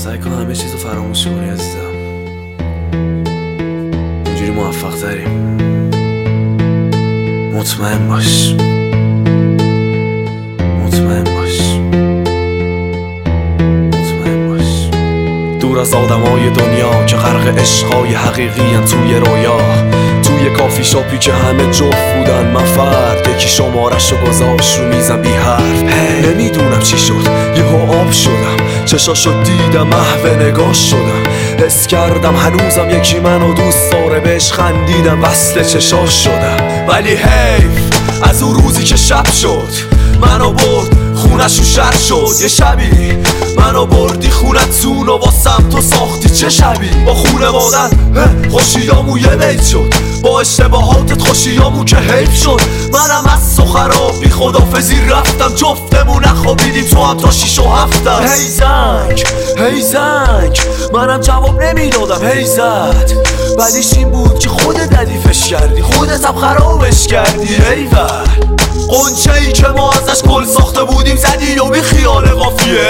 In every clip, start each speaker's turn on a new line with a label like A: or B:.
A: سعی کن همه چیزو فراموش کنی عزیزم. اینجوری موفق تریم. مطمئن باش. دور از آدمای دنیا که غرق عشقای حقیقی ان توی رویا، توی کافی شاپی که همه جفت بودن من فرد، یکی شمارشو گذاشت رو میزم بی حرف. نمیدونم چی شد یهو آب شدم، چشاشو دیدم محو نگاه شدم، حس کردم هنوزم یکی منو دوست داره، بهش خندیدم وصل چشاش شدم. ولی حیف از اون روزی که شب شد منو برد خونشو شر شد. یه شبی منو بردی خونتون و واسم تو ساختی چه شبی. با خونوادت خوشیامو یه بیت شد، با اشتباهاتت خوشیامو که حیف شد. منم از سخراب بی خدافزی رفتم، جفتمون نخوابیدیم تو هم تا 6 و 7. هی زنگ منم جواب نمیدادم، هی زد ولیش این بود که خودت ردیفش کردی، خودت هم خرابش کردی. ایول قنچه ای که ما ازش گل ساخته بودیم زدی و بی خیال قافیه.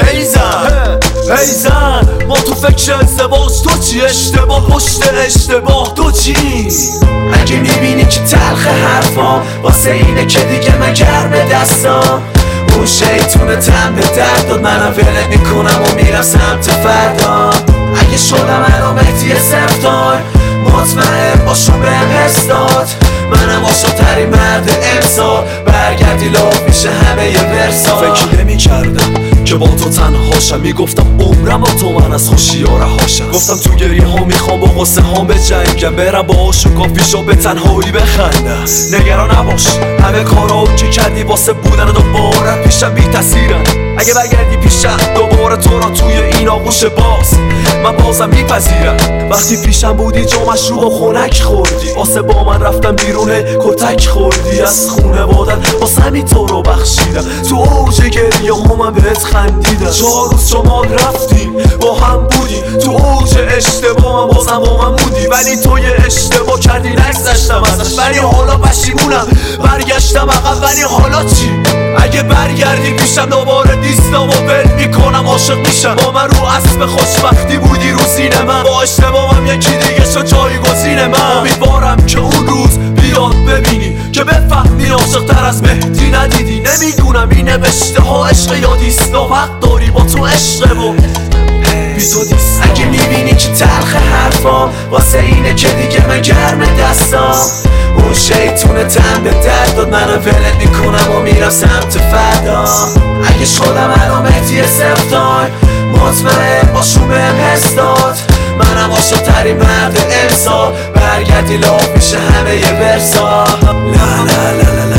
A: ای زن ما تو فکر ازدواج، تو چی؟ اشتباه پشت اشتباه تو چی؟ اگه میبینی که تلخ حرفام واسه اینه که دیگه من گرم دستام، اون شیطونه تن به درد داد، منم ولت میکنم و میرم سمت فردا. اگه شدم علامتی سفتار مطمئن باشو بهم حس داد، منم عاشق‌ترین مرد امسال، برگردی لاف میشه همه یه ورسا. فکر نمی کردم که با تو تنهاشم، میگفتم عمرم با تو من از خوشی ها رهاشم. گفتم تو گریه ها میخوام با غصه ها بجنگم، برم باهاشون کافی شاپ به تنهایی بخندم. نگران نباش همه کارا که کردی واسه بودن دوباره پیشم بی تاثیرن. اگه برگردی پیشم دوباره تو را توی این آغوش باز من بازم میپذیرم. وقتی پیشم بودی جو مشروب و خنک خوردی، واسه با من رفتم بیرون کتک خوردی. از خونوادت واسه همین تو رو بخشیدم، تو اوج گریه ها من بهت خندیدم. 4 روز شما رفتیم با هم بودیم، تو اوج اشتباه من بازم با من موندی. ولی تو یه اشتباه کردی نگذشتم ازش، ولی حالا پشیمونم برگشتم عقب. ولی حالا چی؟ اگه برگردی پیشم دوباره دیستم و ول میکنم، عاشق میشم. با من رو اسب خوشبختی بودی رو سینه من، با اشتباهم یکی دیگه شد جایگزین من. امیدوارم که اون روز بیاد ببینی که بفهمی عاشق‌تر از مهدی ندیدی. نمیدونم این نوشته ها عشق یا دیست، وقت داری با تو عشقه و بی تو دیست. اگه میبینی که تلخ حرفام واسه اینه که دیگه من گرم دستام، اون شیطونه تن به درد داد، منم ولت میکنم و میرم سمت فردا. اگه شدم علامتی سفتار مطمئن باشو بهم حس داد، منم عاشق‌ترین مرد امسال، برگردی لاف میشه همه یه ورسا. لا لا لا لا